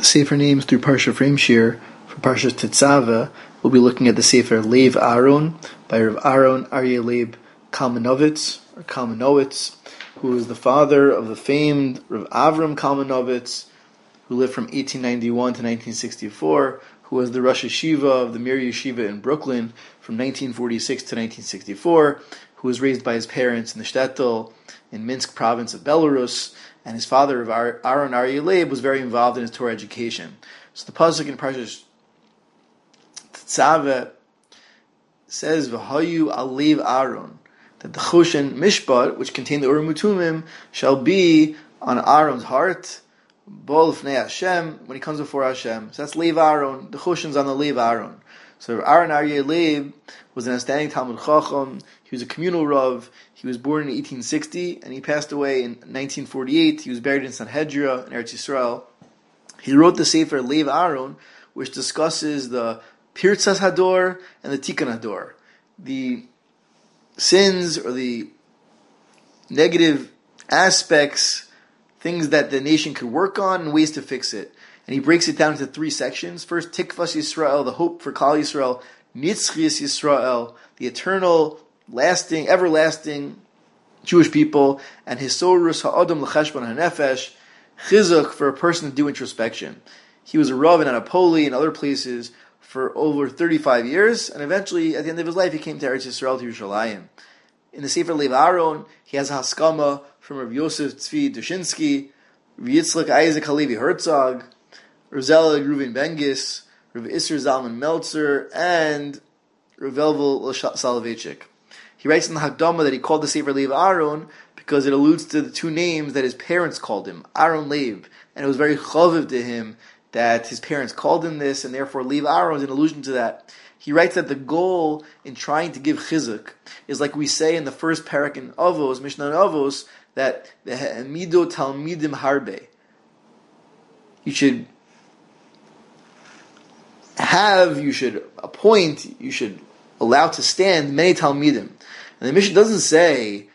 Sefer names through Parsha Frameshir. For Parsha Tetzaveh, we'll be looking at the Sefer Lev Aaron by Rav Aaron Aryeh Leib Kalmanowitz, who is the father of the famed Rav Avram Kalmanowitz, who lived from 1891 to 1964, who was the Rosh Yeshiva of the Mir Yeshiva in Brooklyn from 1946 to 1964, who was raised by his parents in the shtetl in Minsk province of Belarus, and his father, Rav Aaron Aryeh Leib, was very involved in his Torah education. So the pasuk in Parshas Tetzaveh says, "V'hayu alev Aaron," that the Choshen Mishpat, which contain the Urim Utumim, shall be on Aaron's heart, Bo Lifnei Hashem, when he comes before Hashem. So that's Lev Aaron. The Choshen's on the Lev Aaron. So Aaron Aryeh Leib was an outstanding Talmud Chacham. He was a communal Rav. He was born in 1860 and he passed away in 1948. He was buried in Sanhedria in Eretz Yisrael. He wrote the Sefer Lev Aaron, which discusses the Pirtzas Hador and the Tikkun Hador, the sins or the negative aspects, things that the nation could work on and ways to fix it. And he breaks it down into three sections. First, Tikvas Yisrael, the hope for Klal Yisrael; Nitzchias Yisrael, the eternal, lasting, everlasting Jewish people; and Hisorus Ha'adam L'cheshbon HaNefesh, Chizuk, for a person to do introspection. He was a Rav in Anapoli and other places for over 35 years, and eventually, at the end of his life, he came to Eretz Yisrael, to Yerushalayim. In the Sefer Lev Aaron, he has a haskama from Rav Yosef Tzvi Dushinsky, Rav Yitzchak Isaac Halevi Herzog, Rav Zelig Reuven Bengis, Rav Isser Zalman Meltzer, and Rav Elvel Soloveitchik. He writes in the Hakdama that he called the Sefer Lev Aaron because it alludes to the two names that his parents called him, Aaron Lev, and it was very chaviv to him that his parents called him this, and therefore Lev Aaron is an allusion to that. He writes that the goal in trying to give chizuk is like we say in the first parak in Avos, Mishnah Avos, that Mido Talmidim Harbe. You should appoint, you should allow to stand many Talmidim. And the Mishnah doesn't say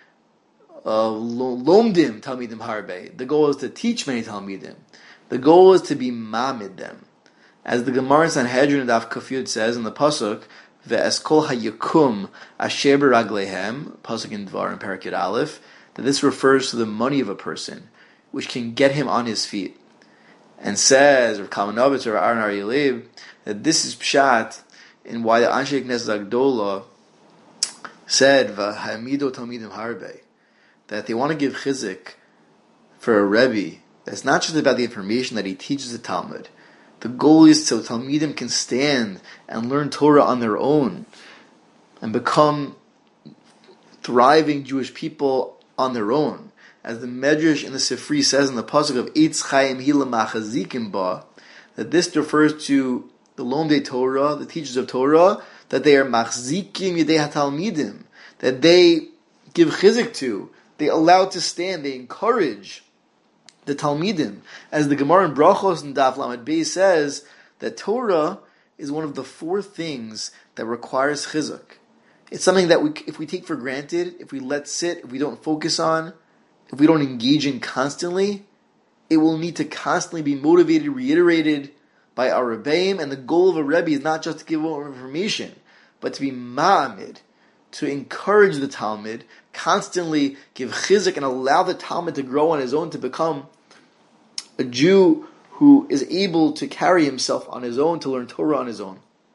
Lomdim Talmidim Harbe. The goal is to teach many Talmidim. The goal is to be mamid them. As the Gemara in Sanhedrin Daf Kafyud says in the pasuk, Ve'eskol hayakum asher b'raglehem, pasuk in Dvar in Parak Yud Aleph, that this refers to the money of a person, which can get him on his feet. And says, or Kalmanovitz or Aaron Aryeh Leib, that this is pshat in why the Anshe Knesset Agdola said, V'hamido Talmidim Harbe, that they want to give chizik for a Rebbe. That's not just about the information that he teaches the Talmud. The goal is so Talmidim can stand and learn Torah on their own and become thriving Jewish people on their own. As the Medrash in the Sifri says in the pasuk of Eitz Chaim Hila Machazikim Ba, that this refers to the Lomdei Torah, the teachers of Torah, that they are Machzikim Yedei HaTalmidim, that they give chizik to, they allow to stand, they encourage the Talmidim. As the Gemara in Brachos and Daf Lamed Beis says, that Torah is one of the four things that requires chizuk. It's something that if we take for granted, if we let sit, if we don't focus on, if we don't engage in constantly, it will need to constantly be motivated, reiterated by our Rebbeim, and the goal of a Rebbe is not just to give more information, but to be ma'amid, to encourage the Talmud, constantly give chizuk and allow the Talmud to grow on his own, to become a Jew who is able to carry himself on his own, to learn Torah on his own.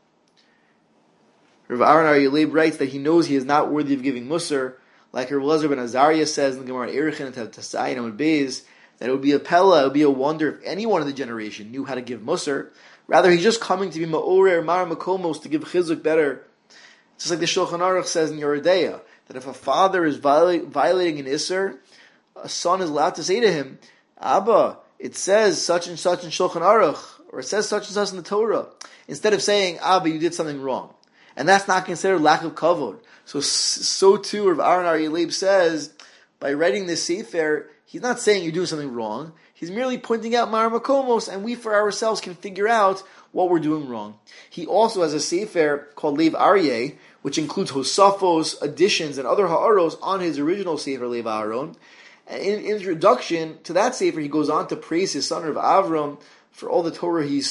Rav Aaron Aryeh Leib writes that he knows he is not worthy of giving Musar, like Rav Elazar ben Azariah says in the Gemara Erichin and Tasayin Amud Beis, that it would be a pella, it would be a wonder if anyone in the generation knew how to give Musar. Rather, he's just coming to be Ma'orer, Mar Makomos, to give chizuk better. Just like the Shulchan Aruch says in Yeridea, that if a father is violating an Isser, a son is allowed to say to him, Abba, it says such and such in Shulchan Aruch, or it says such and such in the Torah, instead of saying, Abba, you did something wrong. And that's not considered lack of kavod. So too, Rav Aaron Aryeh Leib says, by writing this Sefer, he's not saying you're doing something wrong, he's merely pointing out Mar Makomos, and we for ourselves can figure out what we're doing wrong. He also has a Sefer called Lev Aryeh, which includes Hosafos, additions, and other ha'aros on his original Sefer Lev Aaron. And in introduction to that Sefer, he goes on to praise his son Rav Avram for all the Torah he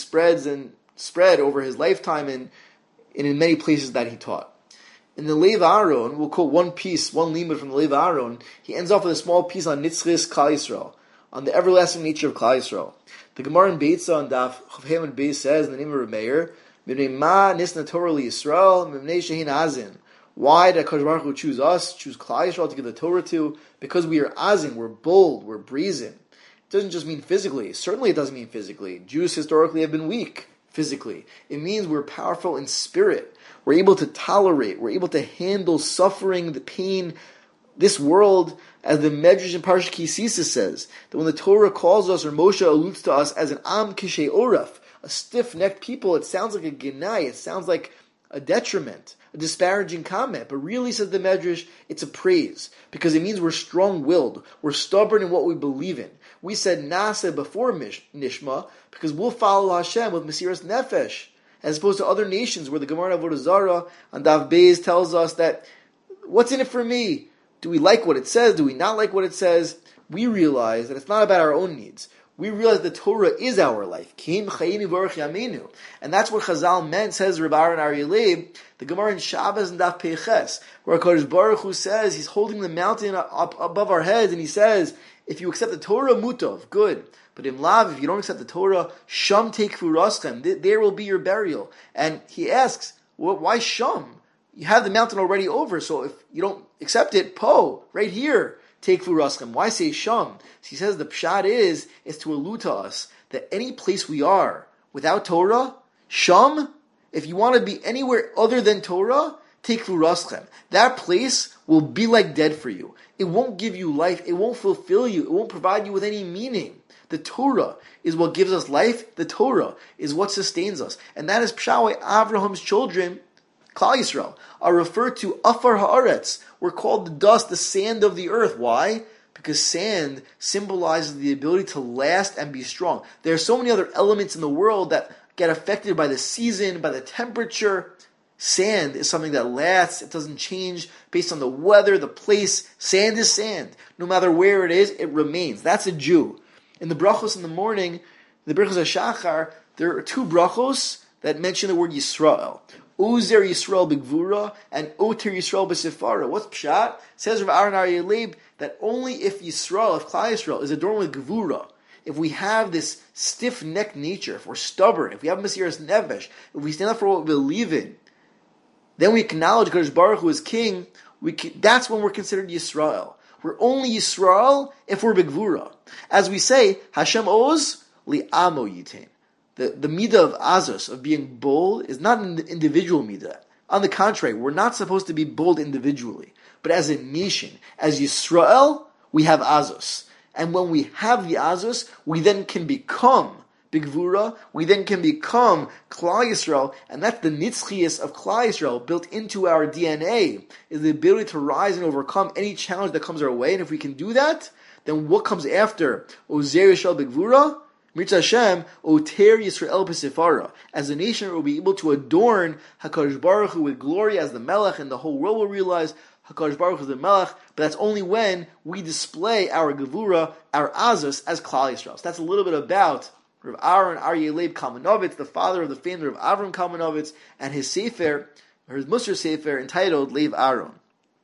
spread over his lifetime and in many places that he taught. In the Lev Aaron, we'll quote one limud from the Lev Aaron. He ends off with a small piece on Nitzchis Klal Yisrael, on the everlasting nature of Klal Yisrael. The Gemara in Beitza on Daf Chavhem and Beis says in the name of Reb Meir, "Mibnei ma nisna Torah liYisrael, mibnei shehin azin." Why did HaKadosh Baruch Hu choose Klal Yisrael to give the Torah to? Because we are azin, we're bold, we're brazen. It doesn't just mean physically. Certainly it doesn't mean physically. Jews historically have been weak physically. It means we're powerful in spirit. We're able to tolerate. We're able to handle suffering, the pain, this world, as the Medrash in Parashat Ki Sisa says, that when the Torah calls us, or Moshe alludes to us as an Am Kishei Oraf, a stiff-necked people, it sounds like a genai, it sounds like a detriment, a disparaging comment. But really, says the Medrash, it's a praise, because it means we're strong-willed, we're stubborn in what we believe in. We said Nasa before Nishma, because we'll follow Hashem with Mesiras Nefesh, as opposed to other nations where the Gemara Avodah Zarah on Daf Beis tells us that, what's in it for me? Do we like what it says? Do we not like what it says? We realize that it's not about our own needs. We realize the Torah is our life. Kim chayinu v'orach yaminu. And that's what Chazal meant, says Reb Aaron Aryeh Leib, the Gemara in Shabbos and Daf Peiches, where HaKadosh Baruch Hu says, he's holding the mountain up above our heads, and he says, if you accept the Torah, mutov, good. But in Lav, if you don't accept the Torah, sham teikfu raschem, there will be your burial. And he asks, well, why sham? You have the mountain already over, so if you don't accept it, right here, teikfu raschem. Why say sham? So he says the pshat is to allude to us that any place we are without Torah, sham, if you want to be anywhere other than Torah, teikfu raschem. That place will be like dead for you. It won't give you life. It won't fulfill you. It won't provide you with any meaning. The Torah is what gives us life. The Torah is what sustains us. And that is pshat why Avraham's children, Klal Yisrael, are referred to Afar Haaretz. We're called the dust, the sand of the earth. Why? Because sand symbolizes the ability to last and be strong. There are so many other elements in the world that get affected by the season, by the temperature. Sand is something that lasts. It doesn't change based on the weather, the place. Sand is sand. No matter where it is, it remains. That's a Jew. In the brachos in the morning, the brachos HaShachar, there are two brachos that mention the word Yisrael. Ozer Yisrael b'gvura and Oter Yisrael b'sefara. What's pshat? It says Rav Aaron Aryeh Leib that only if Klal Yisrael is adorned with gvura, if we have this stiff-necked nature, if we're stubborn, if we have Mesiras Nefesh, if we stand up for what we believe in, then we acknowledge Kadosh Baruch Hu is king. That's when we're considered Yisrael. We're only Yisrael if we're b'gvura. As we say, Hashem Oz li'amo yitain. The midah of Azos, of being bold, is not an individual midah. On the contrary, we're not supposed to be bold individually. But as a nation, as Yisrael, we have Azos. And when we have the Azos, we then can become b'gvura, we then can become Klal Yisrael, and that's the nitzchias of Klal Yisrael built into our DNA, is the ability to rise and overcome any challenge that comes our way. And if we can do that, then what comes after Ozer Yisrael b'gvura? Mitzvah Hashem, Oter Yisrael b'sefara. As a nation, we'll be able to adorn HaKadosh Baruch Hu with glory as the Melech, and the whole world will realize HaKadosh Baruch Hu is the Melech, but that's only when we display our Gevura, our Azos, as Klal Yisrael. So that's a little bit about Rav Aaron Aryeh Leib Kalmanovitz, the father of the family of Avram Kalmanovitz, and his Sefer, or his Musar Sefer, entitled Lev Aaron.